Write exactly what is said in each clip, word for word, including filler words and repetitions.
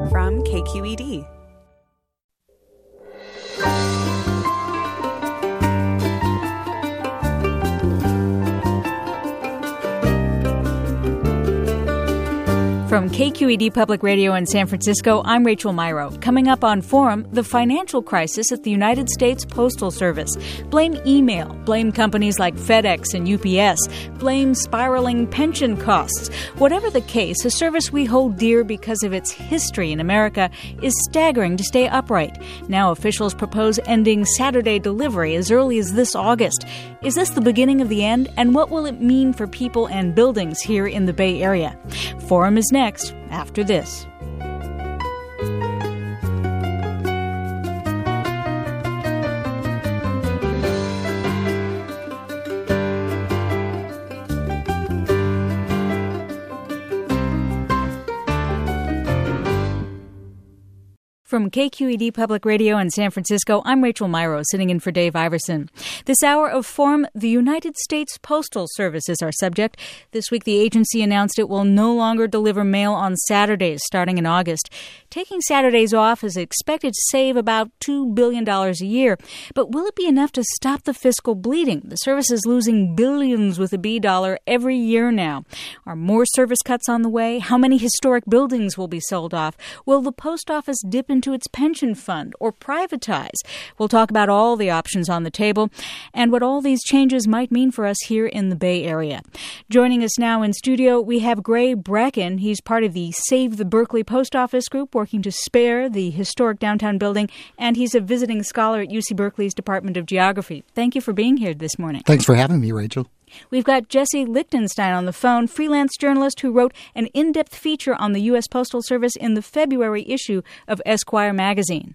from K Q E D. From K Q E D Public Radio in San Francisco, I'm Rachel Myrow. Coming up on Forum, the financial crisis at the United States Postal Service. Blame email, blame companies like FedEx and U P S, blame spiraling pension costs. Whatever the case, a service we hold dear because of its history in America is staggering to stay upright. Now officials propose ending Saturday delivery as early as this August. Is this the beginning of the end? And what will it mean for people and buildings here in the Bay Area? Forum is next, after this. From K Q E D Public Radio in San Francisco, I'm Rachel Myrow, sitting in for Dave Iverson. This hour of Forum, the United States Postal Service is our subject. This week, the agency announced it will no longer deliver mail on Saturdays starting in August. Taking Saturdays off is expected to save about two billion dollars a year. But will it be enough to stop the fiscal bleeding? The service is losing billions with a B dollar every year now. Are more service cuts on the way? How many historic buildings will be sold off? Will the post office dip into its pension fund or privatize? We'll talk about all the options on the table and what all these changes might mean for us here in the Bay Area. Joining us now in studio, we have Gray Bracken. He's part of the Save the Berkeley Post Office group working to spare the historic downtown building, and he's a visiting scholar at U C Berkeley's Department of Geography. Thank you for being here this morning. Thanks for having me, Rachel. We've got Jesse Lichtenstein on the phone, freelance journalist who wrote an in-depth feature on the U S Postal Service in the February issue of Esquire magazine.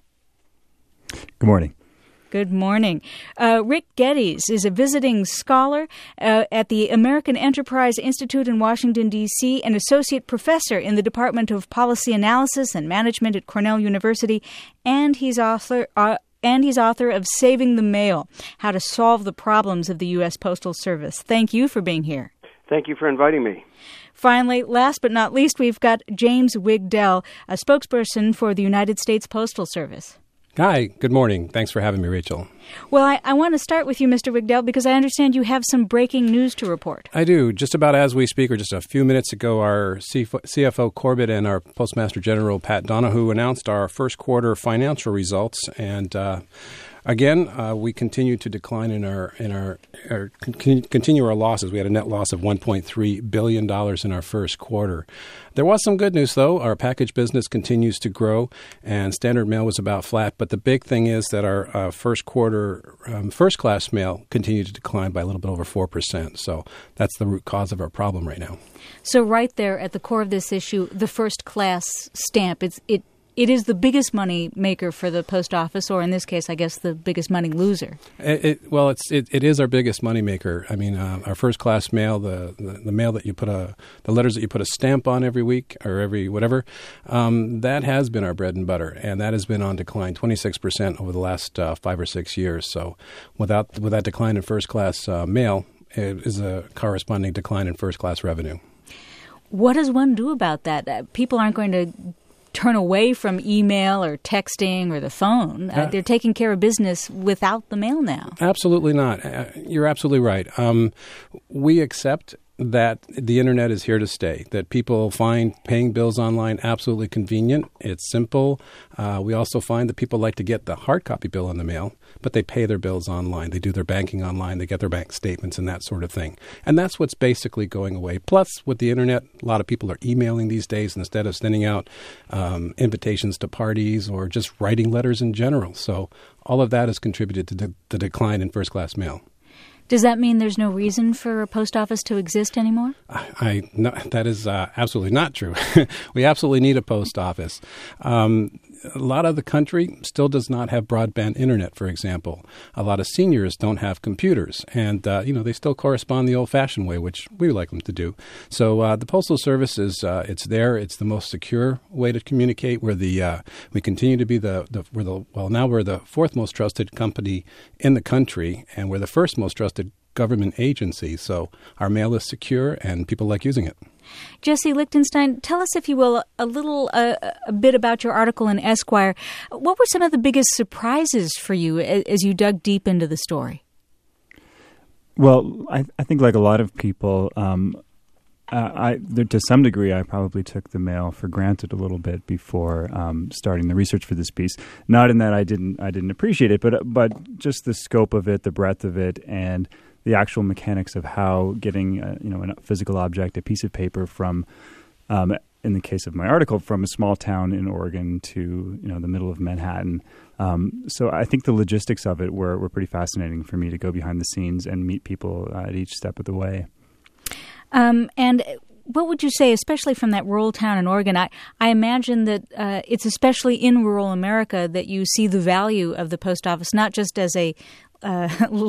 Good morning. Good morning. Uh, Rick Geddes is a visiting scholar uh, at the American Enterprise Institute in Washington, D C, an associate professor in the Department of Policy Analysis and Management at Cornell University, and he's author uh, and he's author of Saving the Mail, How to Solve the Problems of the U S Postal Service. Thank you for being here. Thank you for inviting me. Finally, last but not least, we've got James Wigdell, a spokesperson for the United States Postal Service. Hi, good morning. Thanks for having me, Rachel. Well, I, I want to start with you, Mister Wigdell, because I understand you have some breaking news to report. I do. Just about as we speak, or just a few minutes ago, our C F O Corbett and our Postmaster General Pat Donahue announced our first quarter financial results, and uh, Again, uh, we continue to decline in our in our, our con- continue our losses. We had a net loss of one point three billion dollars in our first quarter. There was some good news, though. Our package business continues to grow, and standard mail was about flat. But the big thing is that our uh, first quarter um, first-class mail continued to decline by a little bit over four percent. So that's the root cause of our problem right now. So right there at the core of this issue, the first-class stamp, it's, it It is the biggest money maker for the post office, or in this case, I guess, the biggest money loser. It, it, well, it's it, it is our biggest money maker. I mean, uh, our first class mail, the, the the mail that you put a the letters that you put a stamp on every week or every whatever, um, that has been our bread and butter, and that has been on decline twenty-six percent over the last uh, five or six years. So, without with that decline in first class uh, mail, it is a corresponding decline in first class revenue. What does one do about that? Uh, people aren't going to turn away from email or texting or the phone. Uh, they're taking care of business without the mail now. Absolutely not. Uh, you're absolutely right. Um, we accept that the internet is here to stay, that people find paying bills online absolutely convenient. It's simple. Uh, we also find that people like to get the hard copy bill in the mail, but they pay their bills online. They do their banking online. They get their bank statements and that sort of thing. And that's what's basically going away. Plus, with the internet, a lot of people are emailing these days instead of sending out um, invitations to parties or just writing letters in general. So all of that has contributed to de- the decline in first-class mail. Does that mean there's no reason for a post office to exist anymore? I, I no, that is uh, absolutely not true. We absolutely need a post office. Um, a lot of the country still does not have broadband internet, for example. A lot of seniors don't have computers, and uh, you know they still correspond the old-fashioned way, which we like them to do. So uh, the Postal Service is uh, it's there. It's the most secure way to communicate. We're the uh, we continue to be the, the we're the well now we're the fourth most trusted company in the country, and we're the first most trusted government agency. So our mail is secure, and people like using it. Jesse Lichtenstein, tell us, if you will, a little uh, a bit about your article in Esquire. What were some of the biggest surprises for you as you dug deep into the story? Well, I, I think like a lot of people, um, uh, I there, to some degree, I probably took the mail for granted a little bit before um, starting the research for this piece. Not in that I didn't I didn't appreciate it, but but just the scope of it, the breadth of it, and the actual mechanics of how getting a, you know a physical object, a piece of paper from, um, in the case of my article, from a small town in Oregon to you know the middle of Manhattan. Um, so I think the logistics of it were, were pretty fascinating for me to go behind the scenes and meet people uh, at each step of the way. Um, and what would you say, especially from that rural town in Oregon? I, I imagine that uh, it's especially in rural America that you see the value of the post office, not just as a uh,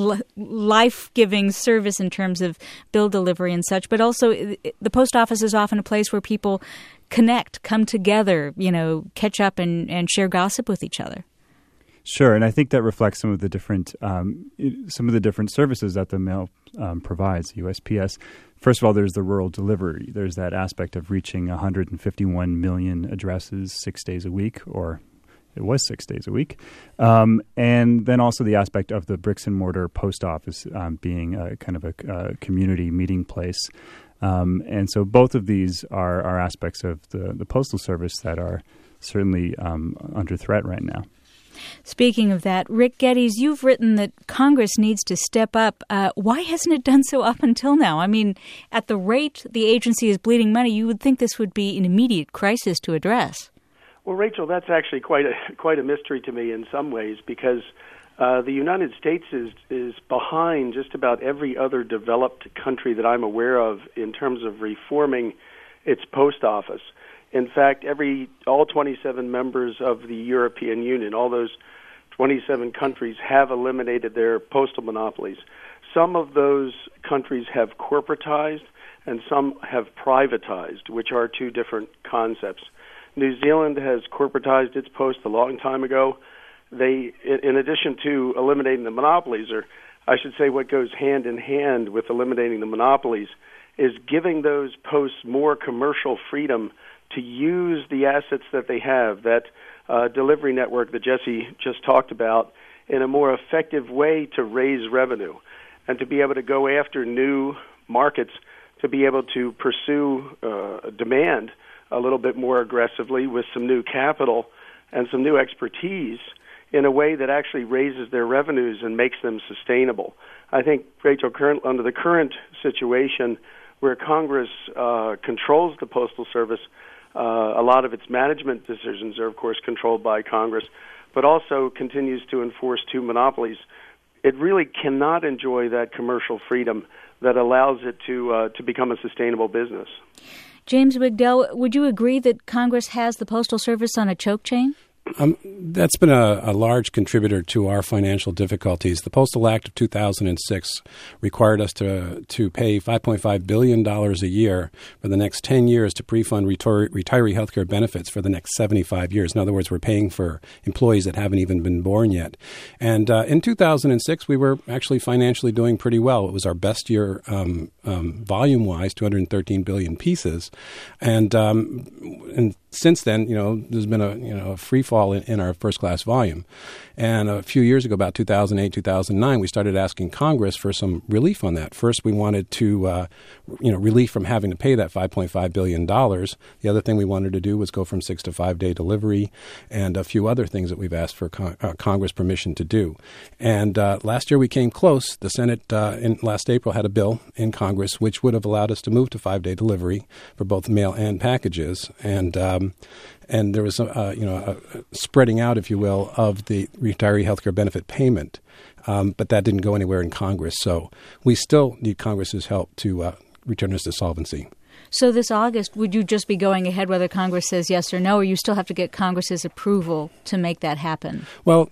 life-giving service in terms of bill delivery and such, but also the post office is often a place where people connect, come together, you know, catch up and, and share gossip with each other. Sure, and I think that reflects some of the different um, some of the different services that the mail um, provides. U S P S. First of all, there's the rural delivery. There's that aspect of reaching one hundred fifty-one million addresses six days a week, or it was six days a week, um, and then also the aspect of the bricks and mortar post office um, being a kind of a, a community meeting place. Um, and so both of these are, are aspects of the, the Postal Service that are certainly um, under threat right now. Speaking of that, Rick Geddes, you've written that Congress needs to step up. Uh, why hasn't it done so up until now? I mean, at the rate the agency is bleeding money, you would think this would be an immediate crisis to address. Well, Rachel, that's actually quite a quite a mystery to me in some ways, because uh, the United States is is behind just about every other developed country that I'm aware of in terms of reforming its post office. In fact, every all twenty-seven members of the European Union, all those twenty-seven countries have eliminated their postal monopolies. Some of those countries have corporatized and some have privatized, which are two different concepts. New Zealand has corporatized its post a long time ago. They, in addition to eliminating the monopolies, or I should say what goes hand in hand with eliminating the monopolies, is giving those posts more commercial freedom to use the assets that they have, that uh, delivery network that Jesse just talked about, in a more effective way to raise revenue and to be able to go after new markets, to be able to pursue uh, demand a little bit more aggressively with some new capital and some new expertise in a way that actually raises their revenues and makes them sustainable. I think, Rachel, current, under the current situation where Congress uh, controls the Postal Service, Uh, a lot of its management decisions are, of course, controlled by Congress, but also continues to enforce two monopolies. It really cannot enjoy that commercial freedom that allows it to uh, to become a sustainable business. James Wigdell, would you agree that Congress has the Postal Service on a choke chain? Um, that's been a, a large contributor to our financial difficulties. The Postal Act of two thousand six required us to to pay five point five billion dollars a year for the next ten years to pre-fund retire, retiree health care benefits for the next seventy-five years. In other words, we're paying for employees that haven't even been born yet. And uh, in two thousand six, we were actually financially doing pretty well. It was our best year um, um, volume-wise, two hundred thirteen billion pieces. And um, and since then, you know, there's been a you know a free fall in, in our first class volume. And a few years ago, about two thousand eight, two thousand nine, we started asking Congress for some relief on that. First, we wanted to, uh, you know, relief from having to pay that five point five billion dollars. The other thing we wanted to do was go from six to five day delivery and a few other things that we've asked for con- uh, Congress permission to do. And uh, last year we came close. The Senate uh, in last April had a bill in Congress which would have allowed us to move to five day delivery for both mail and packages. And um, and there was a, uh, you know a spreading out, if you will, of the retiree health care benefit payment. Um, but that didn't go anywhere in Congress. So we still need Congress's help to uh, return us to solvency. So this August, would you just be going ahead whether Congress says yes or no, or you still have to get Congress's approval to make that happen? Well,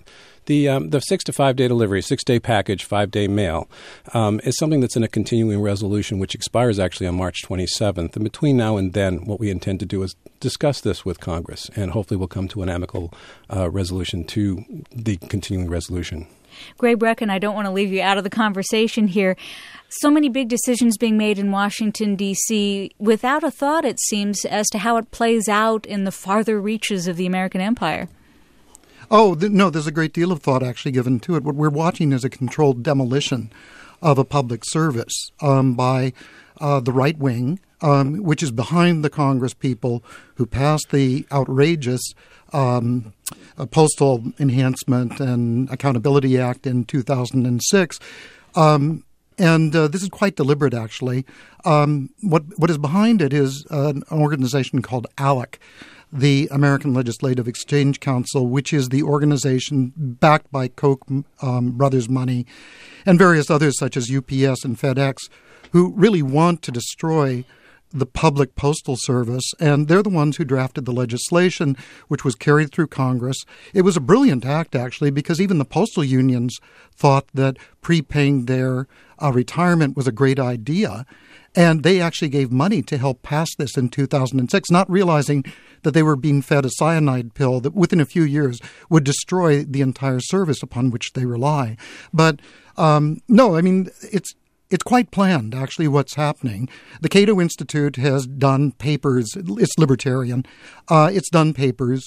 The um, the six to five day delivery, six day package, five day mail, um, is something that's in a continuing resolution which expires actually on March twenty-seventh. And between now and then, what we intend to do is discuss this with Congress, and hopefully we'll come to an amicable uh, resolution to the continuing resolution. Gray Brecken, I don't want to leave you out of the conversation here. So many big decisions being made in Washington, D C, without a thought, it seems, as to how it plays out in the farther reaches of the American empire. Oh, th- no, there's a great deal of thought actually given to it. What we're watching is a controlled demolition of a public service um, by uh, the right wing, um, which is behind the Congress people who passed the outrageous um, uh, Postal Enhancement and Accountability Act in two thousand six. Um, and uh, this is quite deliberate, actually. Um, what what is behind it is uh, an organization called ALEC, the American Legislative Exchange Council, which is the organization backed by Koch um, brothers money and various others such as U P S and FedEx, who really want to destroy the public postal service. And they're the ones who drafted the legislation, which was carried through Congress. It was a brilliant act, actually, because even the postal unions thought that prepaying their uh, retirement was a great idea. And they actually gave money to help pass this in two thousand six, not realizing that they were being fed a cyanide pill that within a few years would destroy the entire service upon which they rely. But um, no, I mean, it's it's quite planned, actually, what's happening. The Cato Institute has done papers, it's libertarian, uh, it's done papers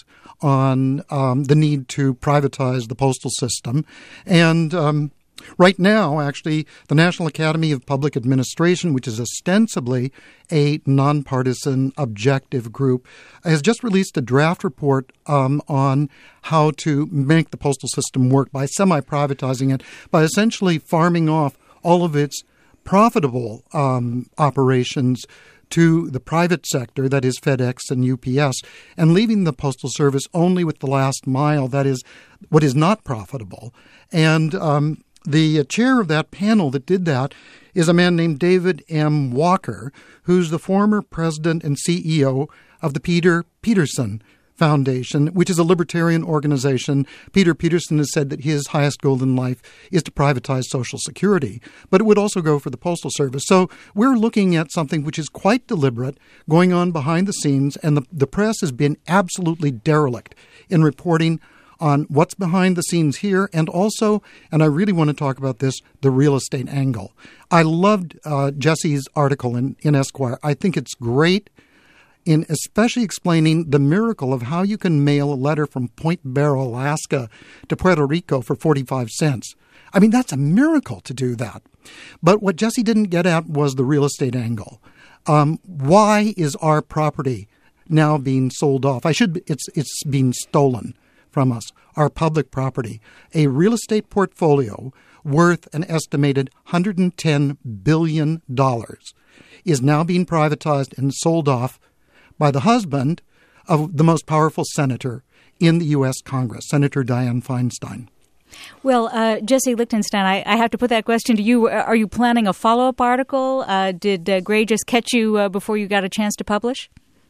on um, the need to privatize the postal system. And um right now, actually, the National Academy of Public Administration, which is ostensibly a nonpartisan objective group, has just released a draft report um, on how to make the postal system work by semi-privatizing it, by essentially farming off all of its profitable um, operations to the private sector, that is FedEx and U P S, and leaving the Postal Service only with the last mile, that is what is not profitable. And um, the chair of that panel that did that is a man named David M. Walker, who's the former president and C E O of the Peter Peterson Foundation, which is a libertarian organization. Peter Peterson has said that his highest goal in life is to privatize Social Security, but it would also go for the Postal Service. So we're looking at something which is quite deliberate, going on behind the scenes, and the, the press has been absolutely derelict in reporting on what's behind the scenes here, and also, and I really want to talk about this, the real estate angle. I loved uh, Jesse's article in, in Esquire. I think it's great in especially explaining the miracle of how you can mail a letter from Point Barrow, Alaska to Puerto Rico for forty-five cents. I mean, that's a miracle to do that. But what Jesse didn't get at was the real estate angle. Um, why is our property now being sold off? I should, it's it's being stolen from us, our public property. A real estate portfolio worth an estimated one hundred ten billion dollars is now being privatized and sold off by the husband of the most powerful senator in the U S Congress, Senator Dianne Feinstein. Well, uh, Jesse Lichtenstein, I, I have to put that question to you. Are you planning a follow-up article? Uh, did uh, Gray just catch you uh, before you got a chance to publish?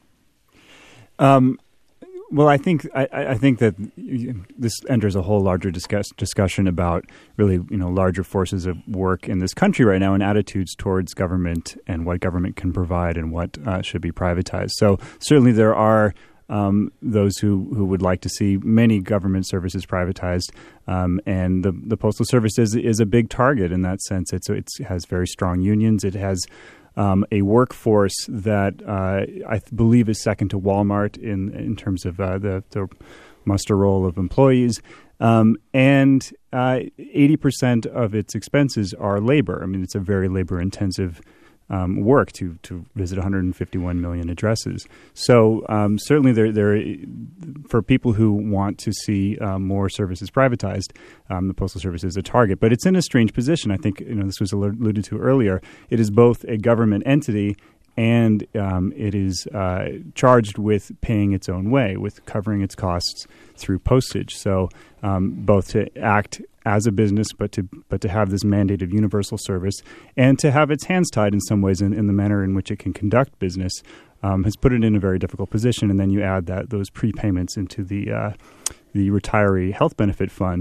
Um. Well, I think I, I think that this enters a whole larger discuss, discussion about really, you know, larger forces of work in this country right now and attitudes towards government and what government can provide and what uh, should be privatized. So certainly there are um, those who, who would like to see many government services privatized, um, and the the Postal Service is is a big target in that sense. It's it has very strong unions. It has Um, a workforce that uh, I th- believe is second to Walmart in in terms of uh, the, the muster roll of employees, um, and uh, eighty percent of its expenses are labor. I mean, it's a very labor-intensive um, work to to visit one hundred fifty-one million addresses. So um, certainly, there there for people who want to see uh, more services privatized, um, the Postal Service is a target. But it's in a strange position. I think, you know, this was alluded to earlier. It is both a government entity and um, it is uh, charged with paying its own way, with covering its costs through postage. So um, both to act as a business, but to but to have this mandate of universal service and to have its hands tied in some ways in, in the manner in which it can conduct business um, has put it in a very difficult position. And then you add that those prepayments into the uh, the retiree health benefit fund.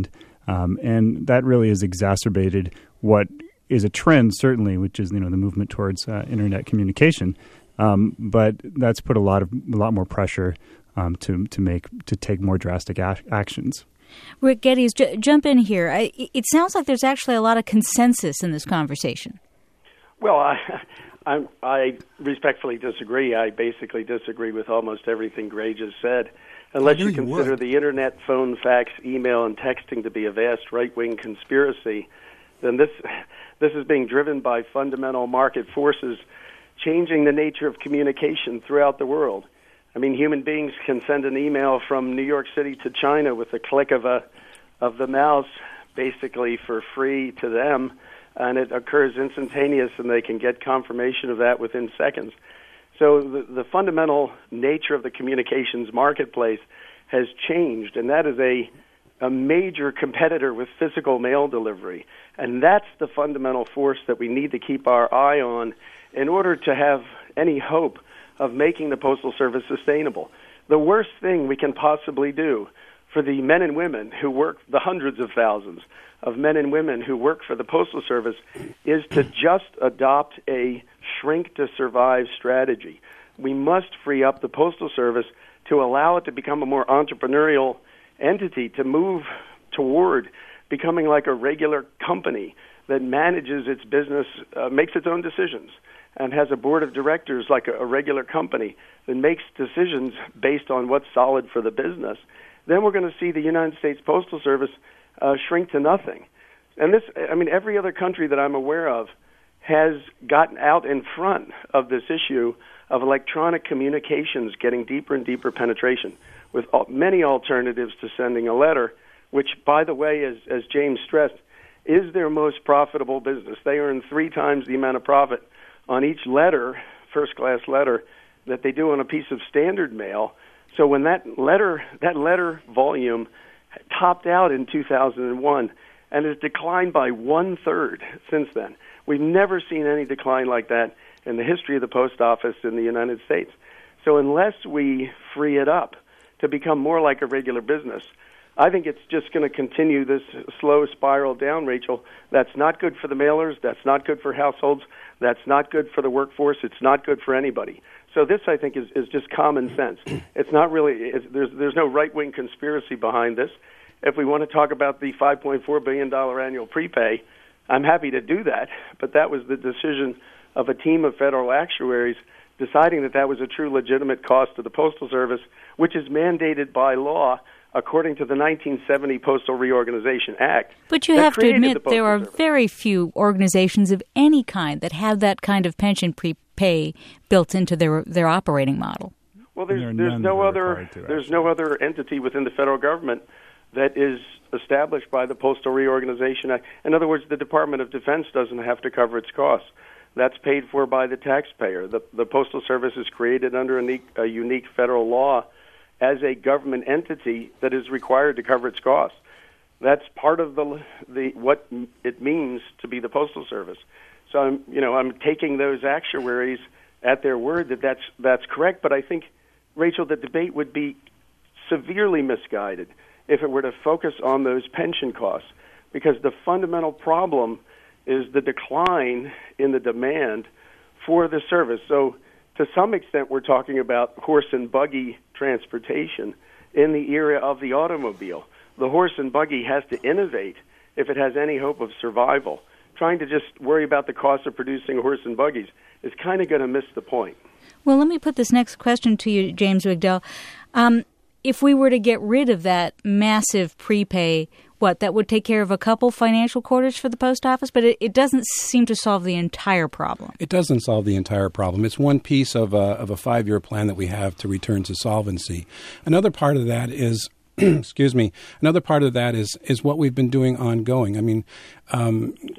Um, and that really has exacerbated what is a trend, certainly, which is, you know, the movement towards uh, internet communication. Um, but that's put a lot of a lot more pressure um, to to make to take more drastic a- actions. Rick Geddes, j- jump in here. I, it sounds like there's actually a lot of consensus in this conversation. Well, I, I, I respectfully disagree. I basically disagree with almost everything Gray just said. Unless you, you consider would. the internet, phone, fax, email, and texting to be a vast right-wing conspiracy, then this this is being driven by fundamental market forces changing the nature of communication throughout the world. I mean, human beings can send an email from New York City to China with a click of a of the mouse, basically for free to them, and it occurs instantaneous, and they can get confirmation of that within seconds. So the, the fundamental nature of the communications marketplace has changed, and that is a a major competitor with physical mail delivery. And that's the fundamental force that we need to keep our eye on in order to have any hope of making the Postal Service sustainable. The worst thing we can possibly do for the men and women who work, the hundreds of thousands of men and women who work for the Postal Service, is to just adopt a shrink-to-survive strategy. We must free up the Postal Service to allow it to become a more entrepreneurial entity, to move toward becoming like a regular company that manages its business, uh, makes its own decisions, and has a board of directors like a, a regular company that makes decisions based on what's solid for the business. Then we're going to see the United States Postal Service uh, shrink to nothing. And this, I mean, every other country that I'm aware of has gotten out in front of this issue of electronic communications getting deeper and deeper penetration with many alternatives to sending a letter, which, by the way, as, as James stressed, is their most profitable business. They earn three times the amount of profit on each letter, first-class letter, that they do on a piece of standard mail. So when that letter that letter volume topped out in two thousand one and has declined by one-third since then. We've never seen any decline like that in the history of the post office in the United States. So unless we free it up to become more like a regular business, I think it's just going to continue this slow spiral down, Rachel. That's not good for the mailers. That's not good for households. That's not good for the workforce. It's not good for anybody. So this, I think, is, is just common sense. It's not really, it's, there's, there's no right-wing conspiracy behind this. If we want to talk about the five point four billion dollars annual prepay, I'm happy to do that, but that was the decision of a team of federal actuaries deciding that that was a true legitimate cost to the Postal Service, which is mandated by law according to the nineteen seventy Postal Reorganization Act. But you have to admit the there are Service. very few organizations of any kind that have that kind of pension prepay built into their their operating model. Well, there's there's no other to, there's no other entity within the federal government that is established by the Postal Reorganization Act. In other words, the Department of Defense doesn't have to cover its costs. That's paid for by the taxpayer. The, the Postal Service is created under a unique, a unique federal law as a government entity that is required to cover its costs. That's part of the the what it means to be the Postal Service. So I'm you know I'm taking those actuaries at their word that that's that's correct. But I think, Rachel, the debate would be severely misguided if it were to focus on those pension costs, because the fundamental problem is the decline in the demand for the service. So to some extent, we're talking about horse and buggy transportation in the era of the automobile. The horse and buggy has to innovate if it has any hope of survival. Trying to just worry about the cost of producing horse and buggies is kind of going to miss the point. Well, let me put this next question to you, James Wigdell. Um, if we were to get rid of that massive prepay, what, that would take care of a couple financial quarters for the post office, but it, it doesn't seem to solve the entire problem. It doesn't solve the entire problem. It's one piece of a, of a five-year plan that we have to return to solvency. Another part of that is excuse me. Another part of that is is what we've been doing ongoing. I mean, um,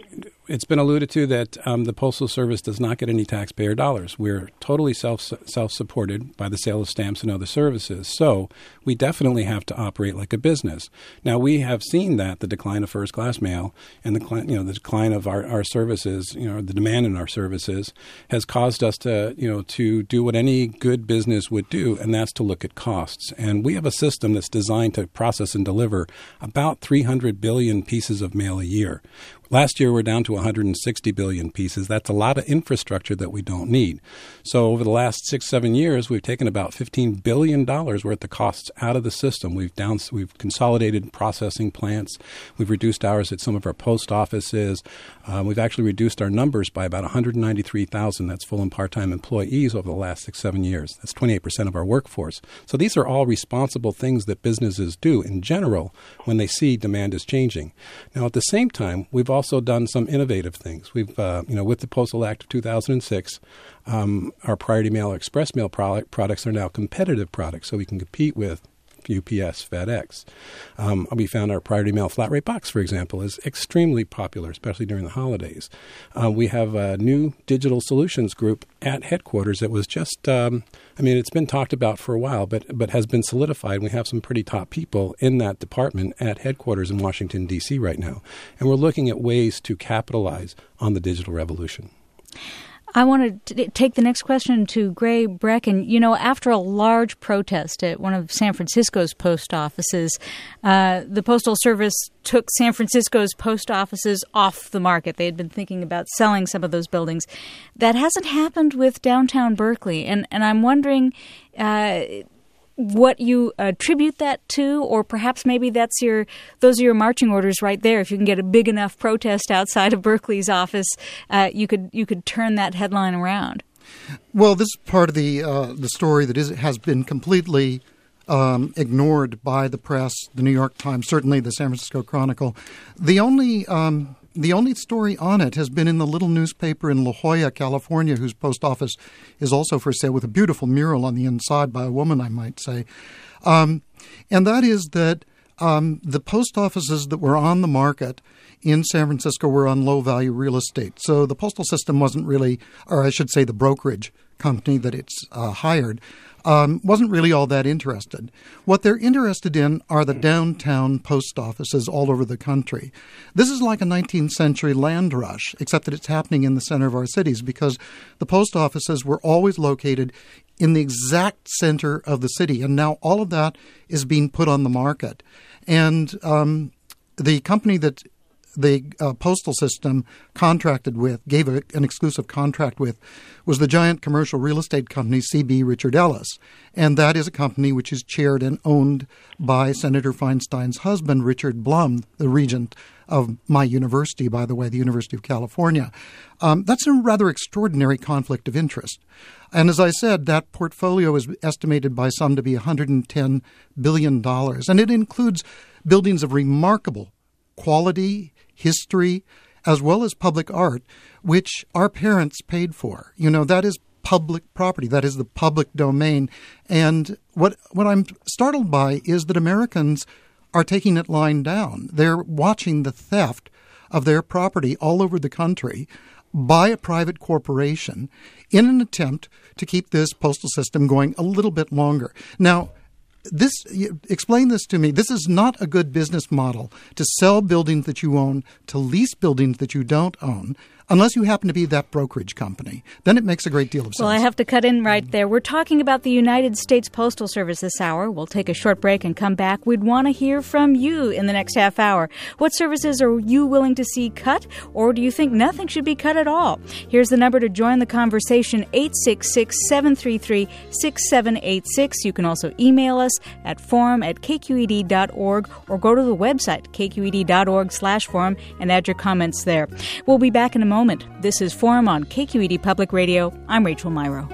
it's been alluded to that um, the Postal Service does not get any taxpayer dollars. We're totally self self-supported by the sale of stamps and other services. So we definitely have to operate like a business. Now, we have seen that the decline of first-class mail and the you know the decline of our, our services, you know, the demand in our services has caused us to you know to do what any good business would do, and that's to look at costs. And we have a system that's designed to process and deliver about three hundred billion pieces of mail a year. Last year, we're down to one hundred sixty billion pieces. That's a lot of infrastructure that we don't need. So over the last six, seven years, we've taken about fifteen billion dollars worth of costs out of the system. We've down, we've consolidated processing plants. We've reduced hours at some of our post offices. Uh, we've actually reduced our numbers by about one hundred ninety-three thousand. That's full and part-time employees over the last six, seven years. That's twenty-eight percent of our workforce. So these are all responsible things that businesses do in general when they see demand is changing. Now, at the same time, we've also done some innovative things. We've, uh, you know, with the Postal Act of two thousand six, um, our Priority Mail or Express Mail product, products are now competitive products, so we can compete with U P S, FedEx. Um, we found our Priority Mail Flat Rate Box, for example, is extremely popular, especially during the holidays. Uh, we have a new digital solutions group at headquarters that was just, um, I mean, it's been talked about for a while, but but has been solidified. We have some pretty top people in that department at headquarters in Washington, D C right now. And we're looking at ways to capitalize on the digital revolution. I want to t- take the next question to Gray Brecken. You know, after a large protest at one of San Francisco's post offices, uh, the Postal Service took San Francisco's post offices off the market. They had been thinking about selling some of those buildings. That hasn't happened with downtown Berkeley. And, and I'm wondering uh, what you attribute that to, or perhaps maybe that's your those are your marching orders right there. If you can get a big enough protest outside of Berkeley's office, uh, you could you could turn that headline around. Well, this is part of the uh, the story that is has been completely um, ignored by the press, the New York Times, certainly the San Francisco Chronicle. The only um, The only story on it has been in the little newspaper in La Jolla, California, whose post office is also for sale, with a beautiful mural on the inside by a woman, I might say. Um, and that is that um, the post offices that were on the market in San Francisco were on low-value real estate. So the postal system wasn't really, or I should say the brokerage company that it's uh, hired, Um, wasn't really all that interested. What they're interested in are the downtown post offices all over the country. This is like a nineteenth century land rush, except that it's happening in the center of our cities, because the post offices were always located in the exact center of the city. And now all of that is being put on the market. And um, the company that the uh, postal system contracted with, gave a, an exclusive contract with, was the giant commercial real estate company C B Richard Ellis. And that is a company which is chaired and owned by Senator Feinstein's husband, Richard Blum, the regent of my university, by the way, the University of California. Um, that's a rather extraordinary conflict of interest. And as I said, that portfolio is estimated by some to be one hundred ten billion dollars. And it includes buildings of remarkable quality, history, as well as public art, which our parents paid for. You know, that is public property. That is the public domain. And what what I'm startled by is that Americans are taking it lying down. They're watching the theft of their property all over the country by a private corporation in an attempt to keep this postal system going a little bit longer. Now, This explain this to me. This is not a good business model to sell buildings that you own, to lease buildings that you don't own, unless you happen to be that brokerage company. Then it makes a great deal of sense. Well, I have to cut in right there. We're talking about the United States Postal Service this hour. We'll take a short break and come back. We'd want to hear from you in the next half hour. What services are you willing to see cut, or do you think nothing should be cut at all? Here's the number to join the conversation, eight six six, seven three three, six seven eight six. You can also email us at forum at k q e d dot org or go to the website, k q e d dot org slash forum, and add your comments there. We'll be back in a moment. This is Forum on K Q E D Public Radio. I'm Rachel Myrow.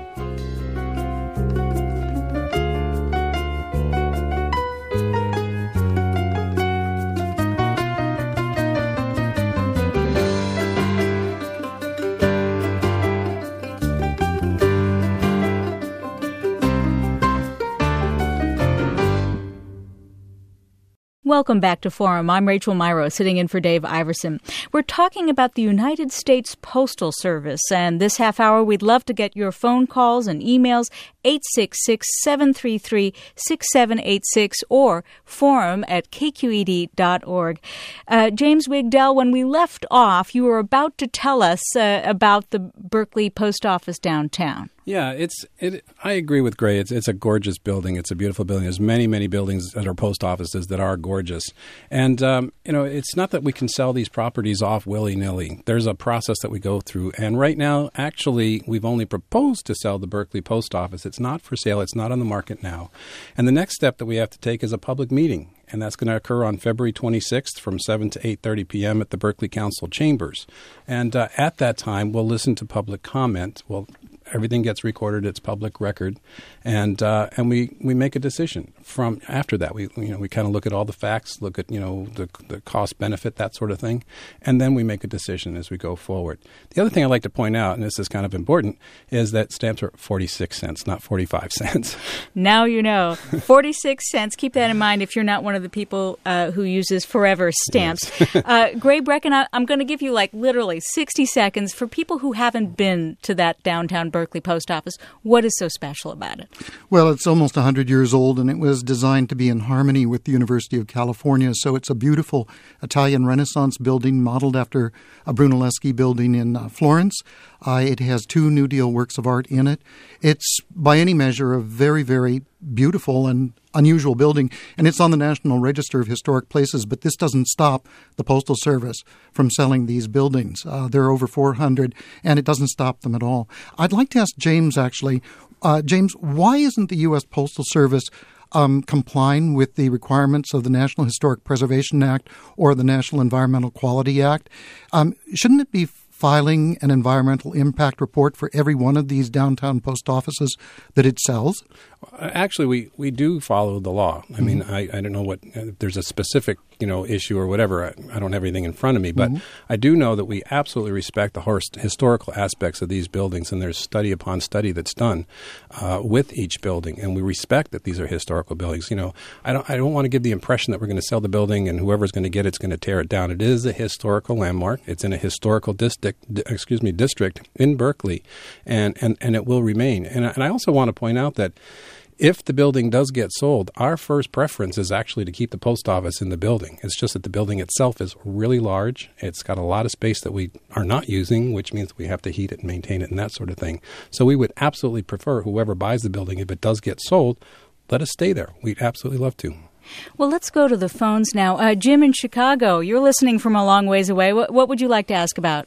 Welcome back to Forum. I'm Rachel Myrow, sitting in for Dave Iverson. We're talking about the United States Postal Service, and this half hour we'd love to get your phone calls and emails, eight six six, seven three three, six seven eight six or forum at k q e d dot org. Uh, James Wigdell, when we left off, you were about to tell us uh, about the Berkeley Post Office downtown. Yeah, it's. It, I agree with Gray. It's it's a gorgeous building. It's a beautiful building. There's many, many buildings that are post offices that are gorgeous. And, um, you know, it's not that we can sell these properties off willy-nilly. There's a process that we go through. And right now, actually, we've only proposed to sell the Berkeley Post Office. It's not for sale. It's not on the market now. And the next step that we have to take is a public meeting. And that's going to occur on February twenty-sixth from seven to eight thirty p.m. at the Berkeley Council Chambers. And uh, at that time, we'll listen to public comment. We'll Everything gets recorded; it's public record, and uh, and we, we make a decision. From after that, we you know we kind of look at all the facts, look at you know the the cost benefit, that sort of thing, and then we make a decision as we go forward. The other thing I'd like to point out, and this is kind of important, is that stamps are forty-six cents, not forty-five cents. Now you know, forty-six cents. Keep that in mind if you're not one of the people uh, who uses forever stamps. Yes. uh, Gray Brecken, I, I'm going to give you like literally sixty seconds for people who haven't been to that downtown Berkeley Berkeley Post Office. What is so special about it? Well, it's almost one hundred years old, and it was designed to be in harmony with the University of California. So it's a beautiful Italian Renaissance building modeled after a Brunelleschi building in uh, Florence. Uh, it has two New Deal works of art in it. It's, by any measure, a very, very beautiful and unusual building, and it's on the National Register of Historic Places, but this doesn't stop the Postal Service from selling these buildings. Uh, there are over four hundred, and it doesn't stop them at all. I'd like to ask James, actually, uh, James, why isn't the U S Postal Service um, complying with the requirements of the National Historic Preservation Act or the National Environmental Quality Act? Um, shouldn't it be filing an environmental impact report for every one of these downtown post offices that it sells? Actually, we, we do follow the law. I mm-hmm. mean, I, I don't know what if there's a specific you know issue or whatever. I, I don't have anything in front of me, but mm-hmm. I do know that we absolutely respect the horst- historical aspects of these buildings, and there's study upon study that's done uh, with each building, and we respect that these are historical buildings. You know, I don't I don't want to give the impression that we're going to sell the building and whoever's going to get it's going to tear it down. It is a historical landmark. It's in a historical district, d- excuse me, district in Berkeley, and and, and it will remain. And and I also want to point out that if the building does get sold, our first preference is actually to keep the post office in the building. It's just that the building itself is really large. It's got a lot of space that we are not using, which means we have to heat it and maintain it and that sort of thing. So we would absolutely prefer whoever buys the building, if it does get sold, let us stay there. We'd absolutely love to. Well, let's go to the phones now. Uh, Jim in Chicago, you're listening from a long ways away. What, what would you like to ask about?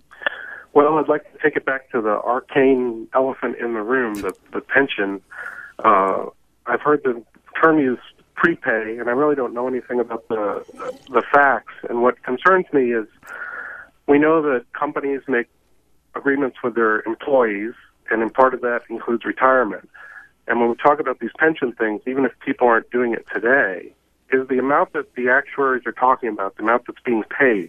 Well, I'd like to take it back to the arcane elephant in the room, the, the pension. Uh, I've heard the term used prepay, and I really don't know anything about the, the the facts. And what concerns me is we know that companies make agreements with their employees, and in part of that includes retirement. And when we talk about these pension things, even if people aren't doing it today, is the amount that the actuaries are talking about, the amount that's being paid,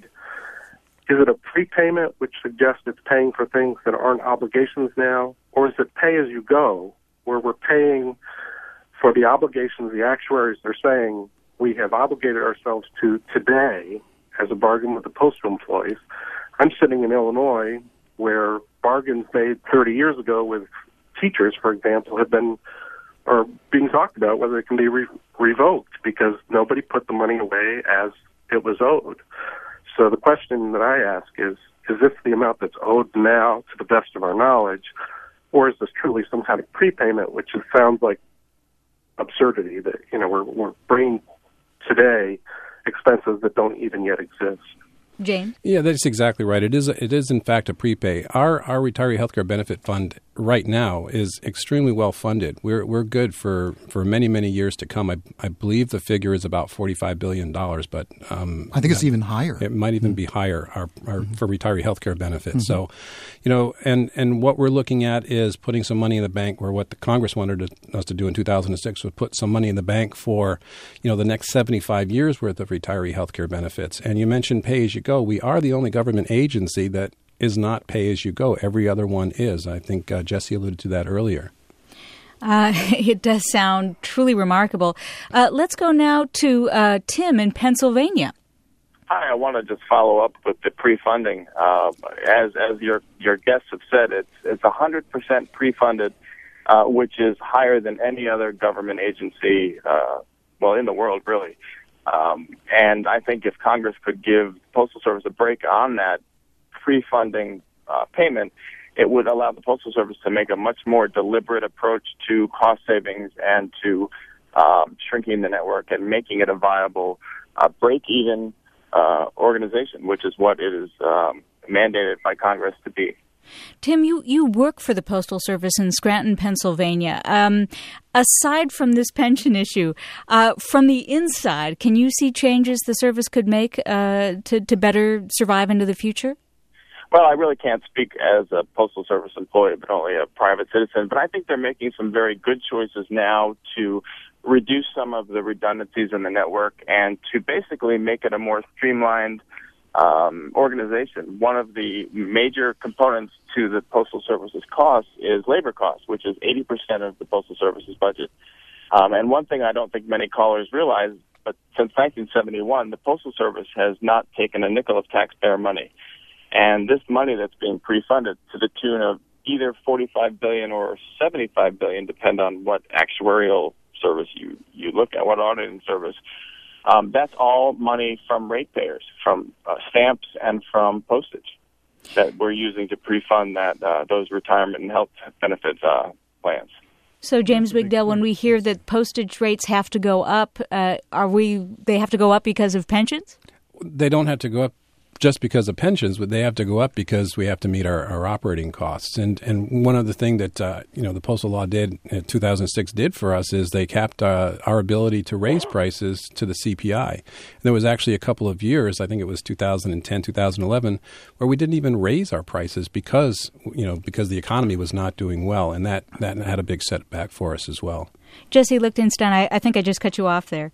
is it a prepayment, which suggests it's paying for things that aren't obligations now, or is it pay as you go, where we're paying for the obligations the actuaries are saying we have obligated ourselves to today as a bargain with the postal employees? I'm sitting in Illinois where bargains made thirty years ago with teachers, for example, have been are being talked about whether it can be re- revoked because nobody put the money away as it was owed. So the question that I ask is, is this the amount that's owed now to the best of our knowledge, or is this truly some kind of prepayment, which is, sounds like absurdity, that, you know, we're, we're bringing today expenses that don't even yet exist? James? Yeah, that's exactly right. It is, it is in fact, a prepay. Our our retiree healthcare benefit fund right now is extremely well funded. We're we're good for, for many, many years to come. I, I believe the figure is about forty-five billion dollars, but um, I think it's uh, even higher. It might even mm-hmm. be higher our, our, mm-hmm. for retiree healthcare benefits. Mm-hmm. So, you know, and, and what we're looking at is putting some money in the bank, where what the Congress wanted to, us to do in two thousand six was put some money in the bank for, you know, the next seventy-five years worth of retiree healthcare benefits. And you mentioned pay as you go. We are the only government agency that is not pay-as-you-go. Every other one is. I think uh, Jesse alluded to that earlier. Uh, it does sound truly remarkable. Uh, let's go now to uh, Tim in Pennsylvania. Hi, I want to just follow up with the pre-funding. Uh, as as your your guests have said, it's it's one hundred percent pre-funded, uh, which is higher than any other government agency, uh, well, in the world, really. Um, and I think if Congress could give the Postal Service a break on that pre-funding uh, payment, it would allow the Postal Service to make a much more deliberate approach to cost savings and to um, shrinking the network and making it a viable uh, break-even Uh, organization, which is what it is um, mandated by Congress to be. Tim, you, you work for the Postal Service in Scranton, Pennsylvania. Um, aside from this pension issue, uh, from the inside, can you see changes the service could make uh, to, to better survive into the future? Well, I really can't speak as a Postal Service employee, but only a private citizen. But I think they're making some very good choices now to reduce some of the redundancies in the network and to basically make it a more streamlined um, organization. One of the major components to the Postal Service's costs is labor costs, which is eighty percent of the Postal Service's budget. Um, and one thing I don't think many callers realize, but since nineteen seventy-one, the Postal Service has not taken a nickel of taxpayer money. And this money that's being pre-funded to the tune of either forty-five billion dollars or seventy-five billion dollars, depend on what actuarial service you, you look at, what auditing service. Um, that's all money from ratepayers, from uh, stamps and from postage that we're using to pre-fund that uh, those retirement and health benefits uh, plans. So, James Wigdell, when we hear that postage rates have to go up, uh, are we? They have to go up because of pensions? They don't have to go up just because of pensions, but they have to go up because we have to meet our, our operating costs. And and one of the things that uh, you know the postal law did in two thousand six did for us is they capped uh, our ability to raise prices to the C P I. And there was actually a couple of years, I think it was two thousand ten, two thousand eleven, where we didn't even raise our prices because you know because the economy was not doing well, and that that had a big setback for us as well. Jesse Lichtenstein, I, I think I just cut you off there.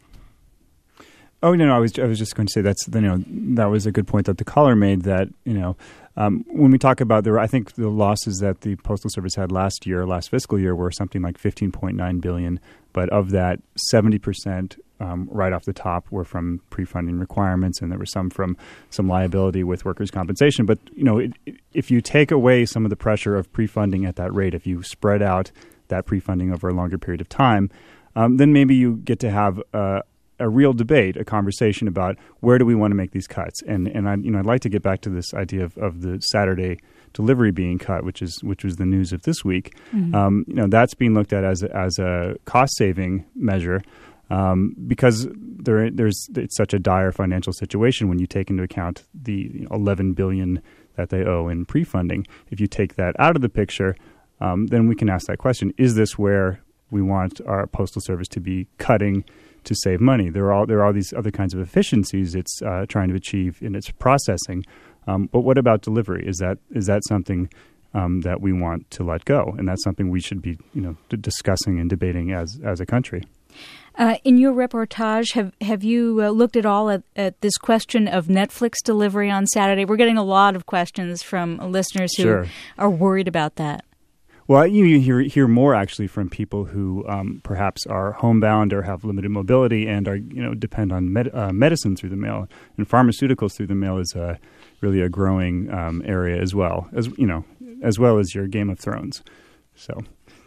Oh no, no, I was I was just going to say that's you know that was a good point that the caller made. That you know um, when we talk about the I think the losses that the Postal Service had last year, last fiscal year, were something like fifteen point nine billion dollars. But of that, seventy percent um, right off the top were from pre-funding requirements, and there was some from some liability with workers' compensation. But you know, it, it, if you take away some of the pressure of pre-funding at that rate, if you spread out that pre-funding over a longer period of time, um, then maybe you get to have uh, a real debate, a conversation about where do we want to make these cuts. And and I you know I'd like to get back to this idea of, of the Saturday delivery being cut, which is which was the news of this week. Mm-hmm. Um, you know that's being looked at as a, as a cost saving measure um, because there there's it's such a dire financial situation when you take into account the you know, eleven billion dollars that they owe in pre-funding. If you take that out of the picture, um, then we can ask that question: is this where we want our postal service to be cutting to save money? There are all, there are all these other kinds of efficiencies it's uh, trying to achieve in its processing. Um, but what about delivery? Is that is that something um, that we want to let go? And that's something we should be you know d- discussing and debating as as a country. Uh, in your reportage, have have you uh, looked at all at, at this question of Netflix delivery on Saturday? We're getting a lot of questions from listeners who Sure. are worried about that. Well, you hear, hear more actually from people who um, perhaps are homebound or have limited mobility and are you know depend on med- uh, medicine through the mail, and pharmaceuticals through the mail is a, really a growing um, area as well as you know as well as your Game of Thrones. So,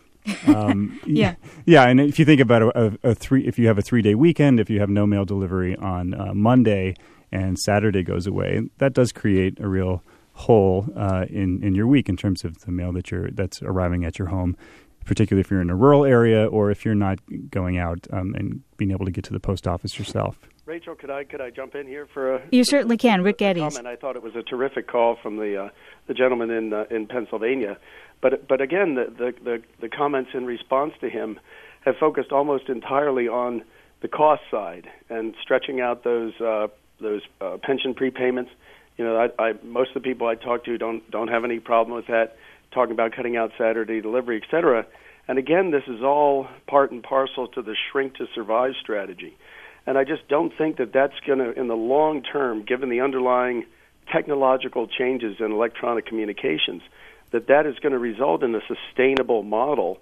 um, yeah, yeah, and if you think about a, a, a three, if you have a three day weekend, if you have no mail delivery on uh, Monday and Saturday goes away, that does create a real hole uh, in in your week in terms of the mail that you're that's arriving at your home, particularly if you're in a rural area or if you're not going out um, and being able to get to the post office yourself. Rachel, could I could I jump in here for a? You certainly can, Rick Geddes. Comment. I thought it was a terrific call from the uh, the gentleman in uh, in Pennsylvania, but but again, the, the the the comments in response to him have focused almost entirely on the cost side and stretching out those uh, those uh, pension prepayments. You know, I, I, most of the people I talk to don't don't have any problem with that, talking about cutting out Saturday delivery, et cetera. And again, this is all part and parcel to the shrink to survive strategy. And I just don't think that that's going to, in the long term, given the underlying technological changes in electronic communications, that that is going to result in a sustainable model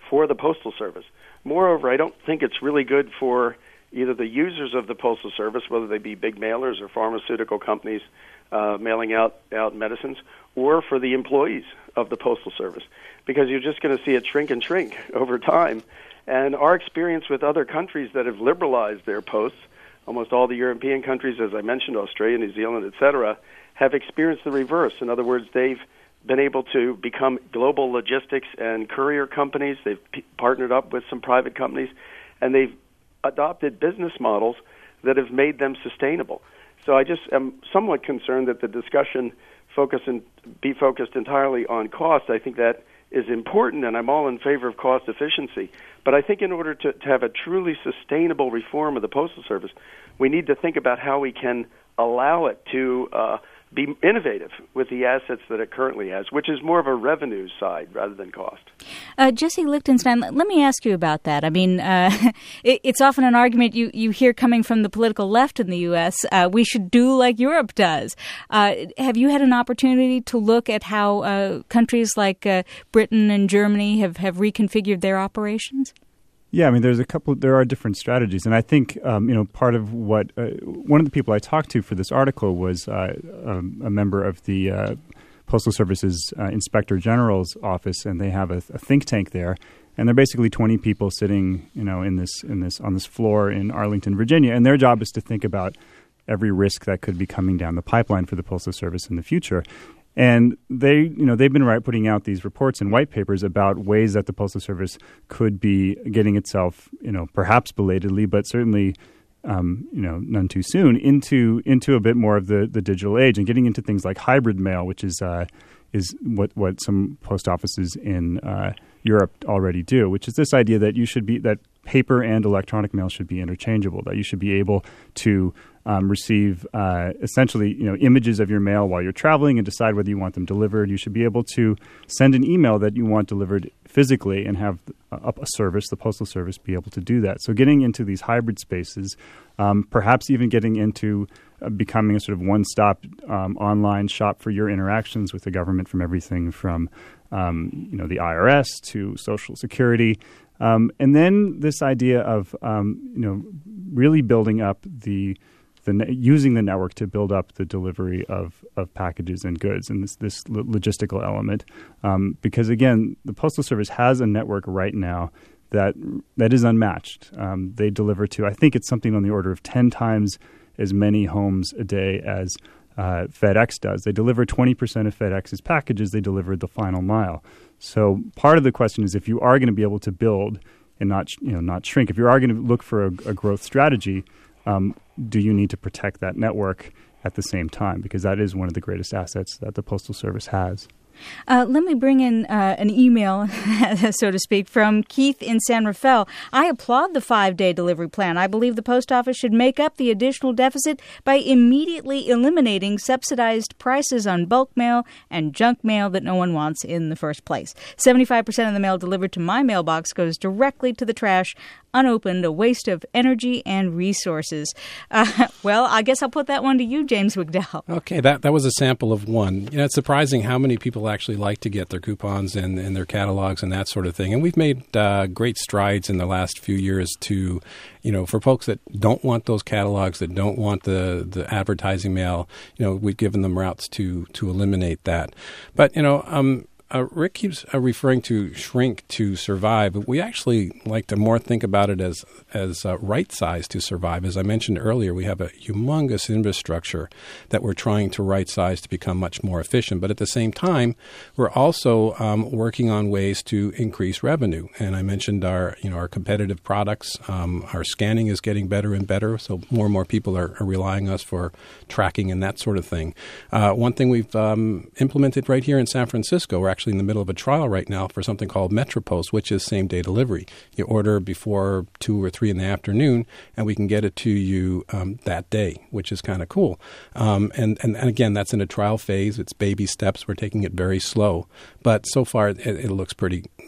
for the Postal Service. Moreover, I don't think it's really good for either the users of the Postal Service, whether they be big mailers or pharmaceutical companies uh, mailing out, out medicines, or for the employees of the Postal Service, because you're just going to see it shrink and shrink over time. And our experience with other countries that have liberalized their posts, almost all the European countries, as I mentioned, Australia, New Zealand, et cetera, have experienced the reverse. In other words, they've been able to become global logistics and courier companies. They've p- partnered up with some private companies, and they've adopted business models that have made them sustainable. So I just am somewhat concerned that the discussion focus and be focused entirely on cost. I think that is important, and I'm all in favor of cost efficiency. But I think in order to, to have a truly sustainable reform of the Postal Service, we need to think about how we can allow it to uh, be innovative with the assets that it currently has, which is more of a revenue side rather than cost. Uh, Jesse Lichtenstein, let me ask you about that. I mean, uh, it, it's often an argument you, you hear coming from the political left in the U S. Uh, we should do like Europe does. Uh, have you had an opportunity to look at how uh, countries like uh, Britain and Germany have, have reconfigured their operations? Yeah, I mean, there's a couple. There are different strategies, and I think um, you know part of what uh, one of the people I talked to for this article was uh, um, a member of the uh, Postal Service's uh, Inspector General's office, and they have a, a think tank there, and they're basically twenty people sitting, you know, in this in this on this floor in Arlington, Virginia, and their job is to think about every risk that could be coming down the pipeline for the Postal Service in the future. And they, you know, they've been right putting out these reports and white papers about ways that the Postal Service could be getting itself, you know, perhaps belatedly, but certainly, um, you know, none too soon, into into a bit more of the, the digital age and getting into things like hybrid mail, which is uh, is what, what some post offices in uh, Europe already do, which is this idea that you should be that paper and electronic mail should be interchangeable, that you should be able to Um, receive uh, essentially, you know, images of your mail while you're traveling and decide whether you want them delivered. You should be able to send an email that you want delivered physically and have a, a service, the Postal Service, be able to do that. So getting into these hybrid spaces, um, perhaps even getting into uh, becoming a sort of one-stop um, online shop for your interactions with the government, from everything from, um, you know, the I R S to Social Security. Um, and then this idea of, um, you know, really building up the The, using the network to build up the delivery of, of packages and goods and this, this logistical element. Um, because, again, the Postal Service has a network right now that that is unmatched. Um, they deliver to, I think it's something on the order of ten times as many homes a day as uh, FedEx does. They deliver twenty percent of FedEx's packages. They deliver the final mile. So part of the question is, if you are going to be able to build and not, you know, not shrink, if you are going to look for a, a growth strategy, Um, do you need to protect that network at the same time? Because that is one of the greatest assets that the Postal Service has. Uh, let me bring in uh, an email, so to speak, from Keith in San Rafael. I applaud the five-day delivery plan. I believe the post office should make up the additional deficit by immediately eliminating subsidized prices on bulk mail and junk mail that no one wants in the first place. seventy-five percent of the mail delivered to my mailbox goes directly to the trash, unopened, a waste of energy and resources. Uh, well, I guess I'll put that one to you, James Wigdell. Okay, that, that was a sample of one. You know, it's surprising how many people actually like to get their coupons and, and their catalogs and that sort of thing. And we've made uh, great strides in the last few years to, you know, for folks that don't want those catalogs, that don't want the, the advertising mail, you know, we've given them routes to, to eliminate that. But, you know, um, Uh, Rick keeps uh, referring to shrink to survive, but we actually like to more think about it as as uh, right size to survive. As I mentioned earlier, we have a humongous infrastructure that we're trying to right size to become much more efficient. But at the same time, we're also um, working on ways to increase revenue. And I mentioned our you know our competitive products. Um, our scanning is getting better and better, so more and more people are, are relying on us for tracking and that sort of thing. Uh, one thing we've um, implemented right here in San Francisco, we're actually in the middle of a trial right now for something called MetroPost, which is same-day delivery. You order before two or three in the afternoon, and we can get it to you um, that day, which is kind of cool. Um, and, and, and again, that's in a trial phase. It's baby steps. We're taking it very slow. But so far, it, it looks pretty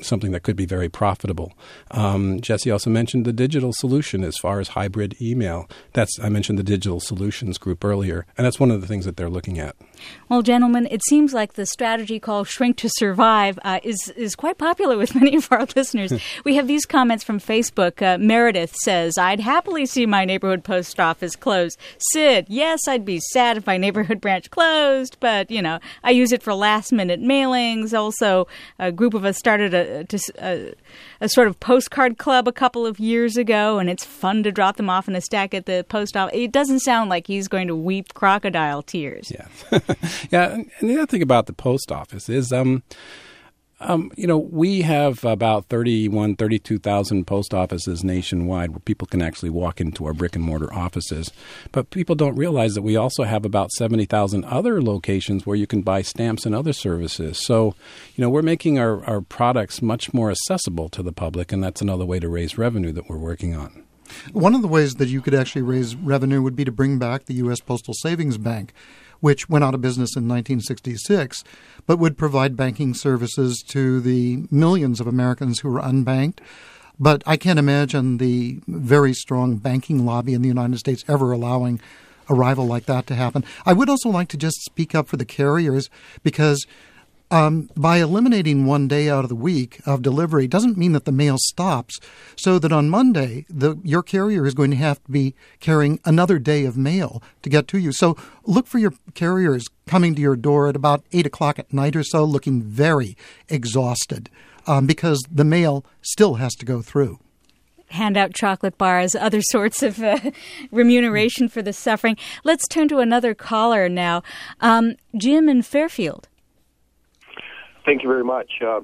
something that could be very profitable. Um, Jesse also mentioned the digital solution as far as hybrid email. That's I mentioned the Digital Solutions Group earlier, and that's one of the things that they're looking at. Well, gentlemen, it seems like the strategy called Shrink to Survive uh, is, is quite popular with many of our listeners. We have these comments from Facebook. Uh, Meredith says, I'd happily see my neighborhood post office closed. Sid, yes, I'd be sad if my neighborhood branch closed, but, you know, I use it for last-minute mailings. Also, a group of us started a, a, a sort of postcard club a couple of years ago, and it's fun to drop them off in a stack at the post office. It doesn't sound like he's going to weep crocodile tears. Yeah. Yeah, and the other thing about the post office is, um, um, you know, we have about thirty-one, thirty-two thousand post offices nationwide where people can actually walk into our brick and mortar offices. But people don't realize that we also have about seventy thousand other locations where you can buy stamps and other services. So, you know, we're making our, our products much more accessible to the public, and that's another way to raise revenue that we're working on. One of the ways that you could actually raise revenue would be to bring back the U S Postal Savings Bank, which went out of business in nineteen sixty-six, but would provide banking services to the millions of Americans who are unbanked. But I can't imagine the very strong banking lobby in the United States ever allowing a rival like that to happen. I would also like to just speak up for the carriers, because Um, by eliminating one day out of the week of delivery doesn't mean that the mail stops, so that on Monday, the, your carrier is going to have to be carrying another day of mail to get to you. So look for your carriers coming to your door at about eight o'clock at night or so, looking very exhausted, um, because the mail still has to go through. Hand out chocolate bars, other sorts of uh, remuneration for the suffering. Let's turn to another caller now. Um, Jim in Fairfield. Thank you very much. Uh,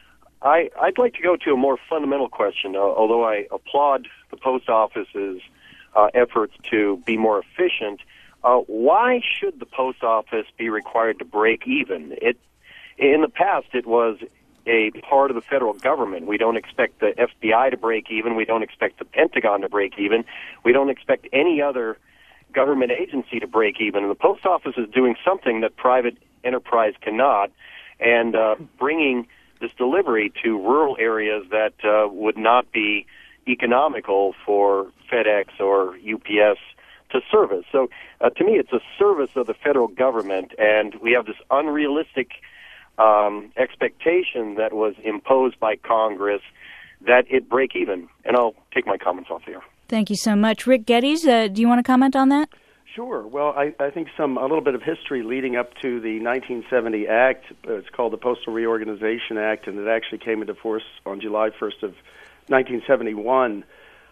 I, I'd like to go to a more fundamental question. Uh, although I applaud the post office's uh, efforts to be more efficient, uh, why should the post office be required to break even? It, in the past, it was a part of the federal government. We don't expect the F B I to break even. We don't expect the Pentagon to break even. We don't expect any other government agency to break even. And the post office is doing something that private enterprise cannot, and uh, bringing this delivery to rural areas that uh, would not be economical for FedEx or U P S to service. So uh, to me, it's a service of the federal government, and we have this unrealistic um, expectation that was imposed by Congress that it break even. And I'll take my comments off there. Thank you so much. Rick Geddes, uh, do you want to comment on that? Sure. Well, I, I think some a little bit of history leading up to the nineteen seventy Act. It's called the Postal Reorganization Act, and it actually came into force on July first of nineteen seventy-one.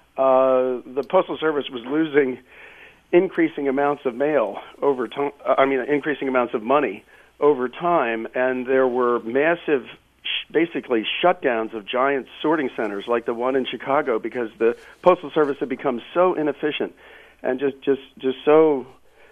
Uh, the Postal Service was losing increasing amounts of mail over time. I mean, increasing amounts of money over time, and there were massive, basically shutdowns of giant sorting centers like the one in Chicago, because the Postal Service had become so inefficient and just just just so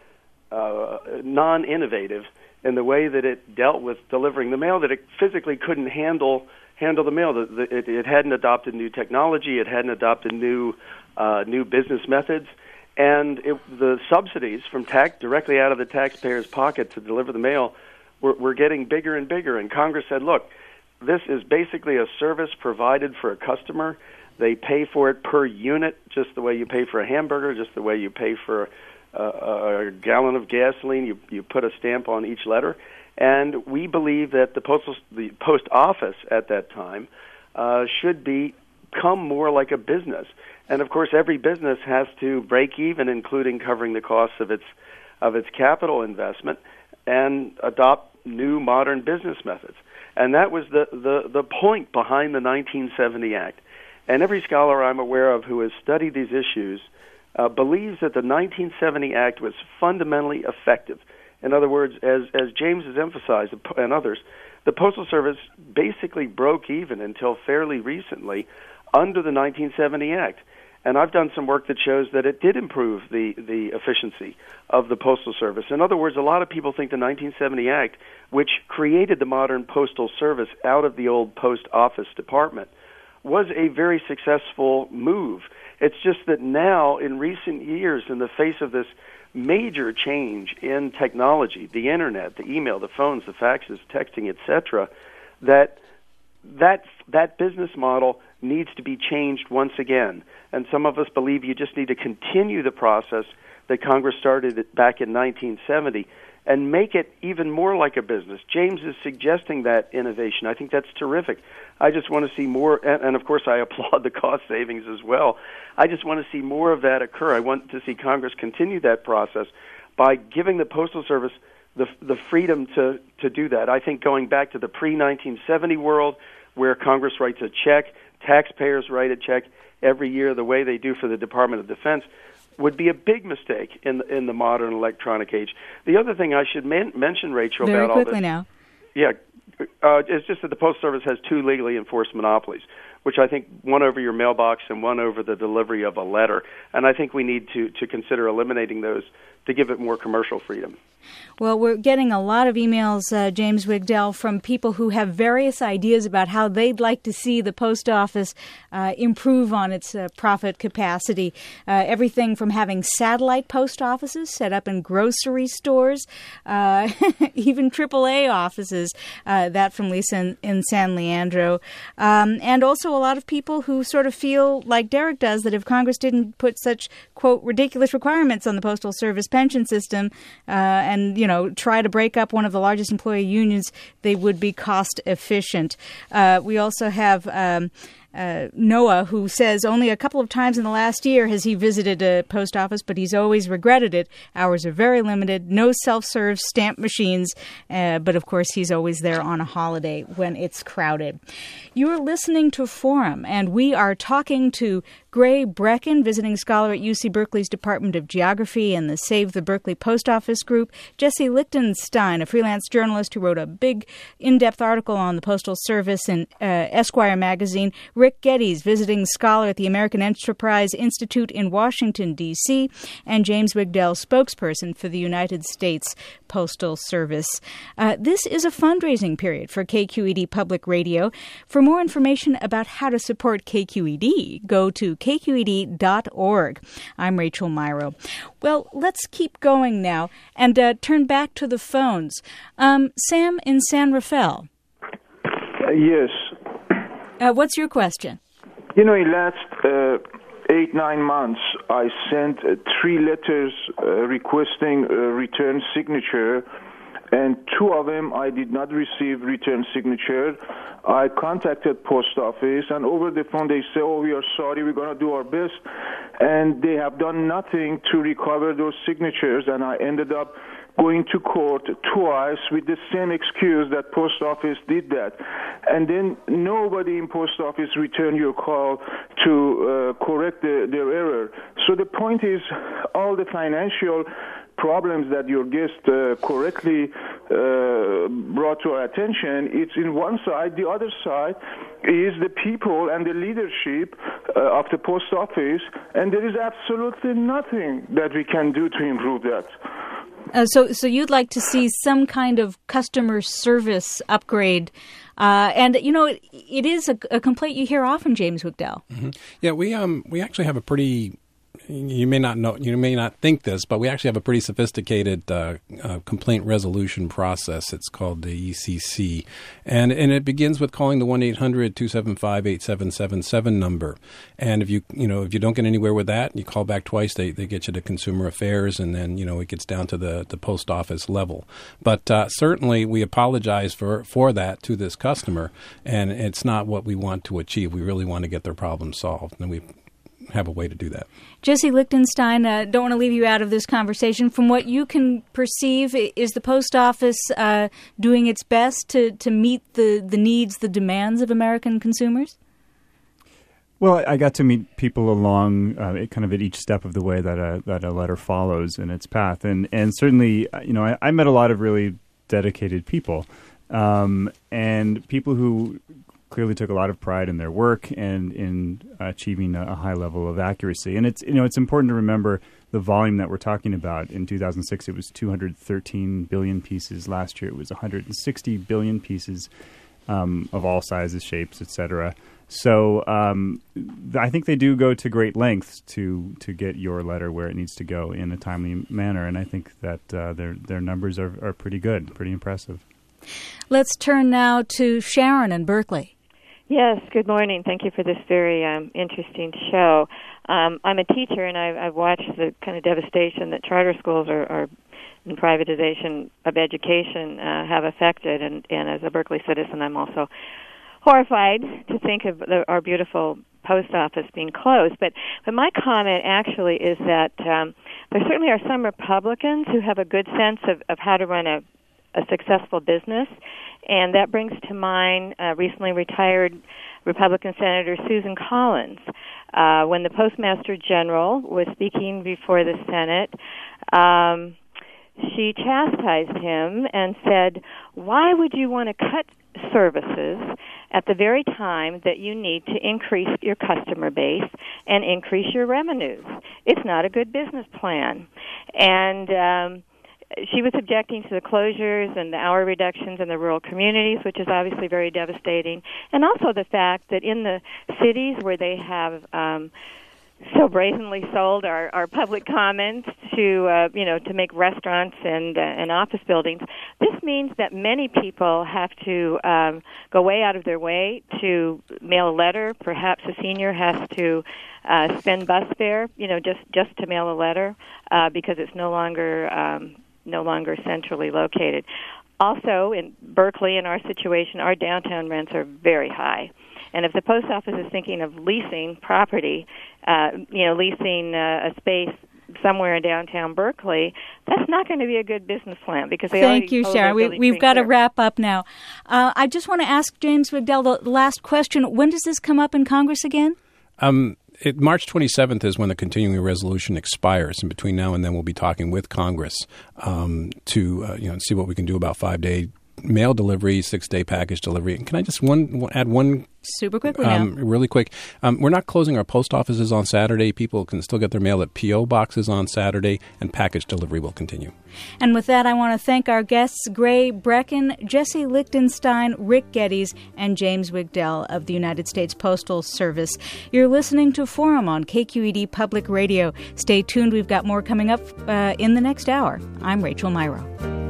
uh, non-innovative in the way that it dealt with delivering the mail that it physically couldn't handle handle the mail. The, the, it, it hadn't adopted new technology. It hadn't adopted new uh, new business methods, and it, the subsidies from tax directly out of the taxpayer's pocket to deliver the mail were, were getting bigger and bigger. And Congress said, "Look, this is basically a service provided for a customer. They pay for it per unit, just the way you pay for a hamburger, just the way you pay for a, a gallon of gasoline. You, you put a stamp on each letter." And we believe that the postal, the post office at that time uh, should be, become more like a business. And of course, every business has to break even, including covering the costs of its of its capital investment, and adopt new modern business methods. And that was the, the, the point behind the nineteen seventy Act. And every scholar I'm aware of who has studied these issues uh, believes that the nineteen seventy Act was fundamentally effective. In other words, as, as James has emphasized and others, the Postal Service basically broke even until fairly recently under the nineteen seventy Act. And I've done some work that shows that it did improve the, the efficiency of the Postal Service. In other words, a lot of people think the nineteen seventy Act, which created the modern Postal Service out of the old Post Office Department, was a very successful move. It's just that now, in recent years, in the face of this major change in technology, the Internet, the email, the phones, the faxes, texting, et cetera, that that that business model needs to be changed once again. And some of us believe you just need to continue the process that Congress started back in nineteen seventy and make it even more like a business. James is suggesting that innovation. I think that's terrific. I just want to see more, and, and of course I applaud the cost savings as well. I just want to see more of that occur. I want to see Congress continue that process by giving the Postal Service the the freedom to, to do that. I think going back to the pre nineteen seventy world where Congress writes a check, taxpayers write a check every year the way they do for the Department of Defense would be a big mistake in the, in the modern electronic age. The other thing I should man- mention, Rachel, Very about all this... quickly now. Yeah, uh, it's just that the Postal Service has two legally enforced monopolies, which I think one over your mailbox and one over the delivery of a letter. And I think we need to, to consider eliminating those to give it more commercial freedom. Well, we're getting a lot of emails, uh, James Wigdell, from people who have various ideas about how they'd like to see the post office uh, improve on its uh, profit capacity. Uh, everything from having satellite post offices set up in grocery stores, uh, even triple A offices, uh, that from Lisa in, in San Leandro. Um, and also a lot of people who sort of feel like Derek does, that if Congress didn't put such, quote, ridiculous requirements on the Postal Service pension system, uh, and, you know, try to break up one of the largest employee unions, they would be cost efficient. Uh, we also have um, uh, Noah, who says only a couple of times in the last year has he visited a post office, but he's always regretted it. Hours are very limited, no self-serve stamp machines, uh, but of course he's always there on a holiday when it's crowded. You're listening to Forum, and we are talking to Gray Brecken, visiting scholar at U C Berkeley's Department of Geography and the Save the Berkeley Post Office Group, Jesse Lichtenstein, a freelance journalist who wrote a big, in-depth article on the Postal Service in uh, Esquire magazine, Rick Geddes, visiting scholar at the American Enterprise Institute in Washington, D C, and James Wigdell, spokesperson for the United States Postal Service. Uh, this is a fundraising period for K Q E D Public Radio. For more information about how to support K Q E D, go to K Q E D dot org. I'm Rachel Myrow. Well, let's keep going now and uh, turn back to the phones. Um, Sam in San Rafael. Uh, yes. Uh, what's your question? You know, in last uh, eight, nine months, I sent uh, three letters uh, requesting a return signature, and two of them I did not receive return signature. I contacted post office, and over the phone they say, oh, we are sorry, we're going to do our best. And they have done nothing to recover those signatures, and I ended up going to court twice with the same excuse that post office did that. And then nobody in post office returned your call to uh, correct the, their error. So the point is, all the financial problems that your guest uh, correctly uh, brought to our attention, it's in one side. The other side is the people and the leadership uh, of the post office, and there is absolutely nothing that we can do to improve that. Uh, so, so you'd like to see some kind of customer service upgrade, uh, and you know, it, it is a, a complaint you hear often, James Wigdell. Mm-hmm. Yeah, we um we actually have a pretty. You may not know, you may not think this, but we actually have a pretty sophisticated uh, uh, complaint resolution process. It's called the E C C, and and it begins with calling the one eight hundred two seven five eight seven seven seven number. And if you you know if you don't get anywhere with that, you call back twice. They they get you to Consumer Affairs, and then you know it gets down to the, the post office level. But uh, certainly we apologize for for that to this customer, and it's not what we want to achieve. We really want to get their problem solved, and we have a way to do that. Jesse Lichtenstein, uh, don't want to leave you out of this conversation. From what you can perceive, is the post office uh, doing its best to, to meet the, the needs, the demands of American consumers? Well, I got to meet people along uh, kind of at each step of the way that a, that a letter follows in its path. And, and certainly, you know, I, I met a lot of really dedicated people um, and people who clearly took a lot of pride in their work and in achieving a high level of accuracy. And it's you know it's important to remember the volume that we're talking about. In two thousand six, it was two hundred thirteen billion pieces. Last year, it was one hundred sixty billion pieces um, of all sizes, shapes, et cetera. So um, I think they do go to great lengths to to get your letter where it needs to go in a timely manner. And I think that uh, their their numbers are, are pretty good, pretty impressive. Let's turn now to Sharon in Berkeley. Yes, good morning. Thank you for this very um, interesting show. Um, I'm a teacher, and I've, I've watched the kind of devastation that charter schools are, are and privatization of education uh, have affected. And, and as a Berkeley citizen, I'm also horrified to think of the, our beautiful post office being closed. But, but my comment actually is that um, there certainly are some Republicans who have a good sense of, of how to run a, a successful business. And that brings to mind uh, recently retired Republican Senator Susan Collins. Uh, when the Postmaster General was speaking before the Senate, um, she chastised him and said, why would you want to cut services at the very time that you need to increase your customer base and increase your revenues? It's not a good business plan. And um, she was objecting to the closures and the hour reductions in the rural communities, which is obviously very devastating, and also the fact that in the cities where they have um, so brazenly sold our, our public commons to uh, you know to make restaurants and uh, and office buildings, this means that many people have to um, go way out of their way to mail a letter. Perhaps a senior has to uh, spend bus fare, you know, just just to mail a letter uh, because it's no longer um, no longer centrally located. Also, in Berkeley, in our situation, our downtown rents are very high. And if the post office is thinking of leasing property, uh, you know, leasing uh, a space somewhere in downtown Berkeley, that's not going to be a good business plan because they Thank already you, Sharon. We, we've got to wrap up now. Uh, I just want to ask James Wigdell the last question. When does this come up in Congress again? Um, it, March twenty-seventh is when the continuing resolution expires, and between now and then we'll be talking with Congress um, to uh, you know see what we can do about five-day mail delivery, six-day package delivery. And can I just one add one super quickly um, now? Really quick? Um, we're not closing our post offices on Saturday. People can still get their mail at P O boxes on Saturday, and package delivery will continue. And with that, I want to thank our guests, Gray Brecken, Jesse Lichtenstein, Rick Geddes, and James Wigdell of the United States Postal Service. You're listening to Forum on K Q E D Public Radio. Stay tuned. We've got more coming up uh, in the next hour. I'm Rachel Myrow.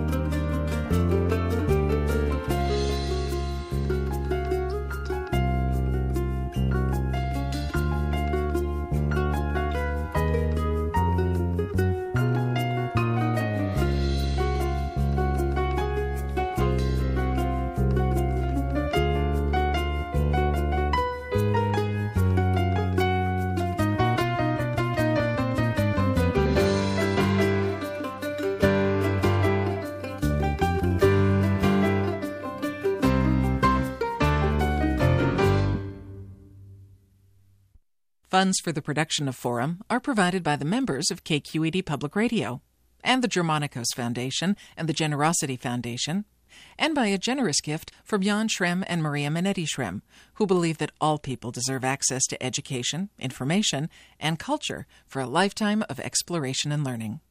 Funds for the production of Forum are provided by the members of K Q E D Public Radio, and the Germanicos Foundation and the Generosity Foundation, and by a generous gift from Jan Schrem and Maria Minetti Schrem, who believe that all people deserve access to education, information, and culture for a lifetime of exploration and learning.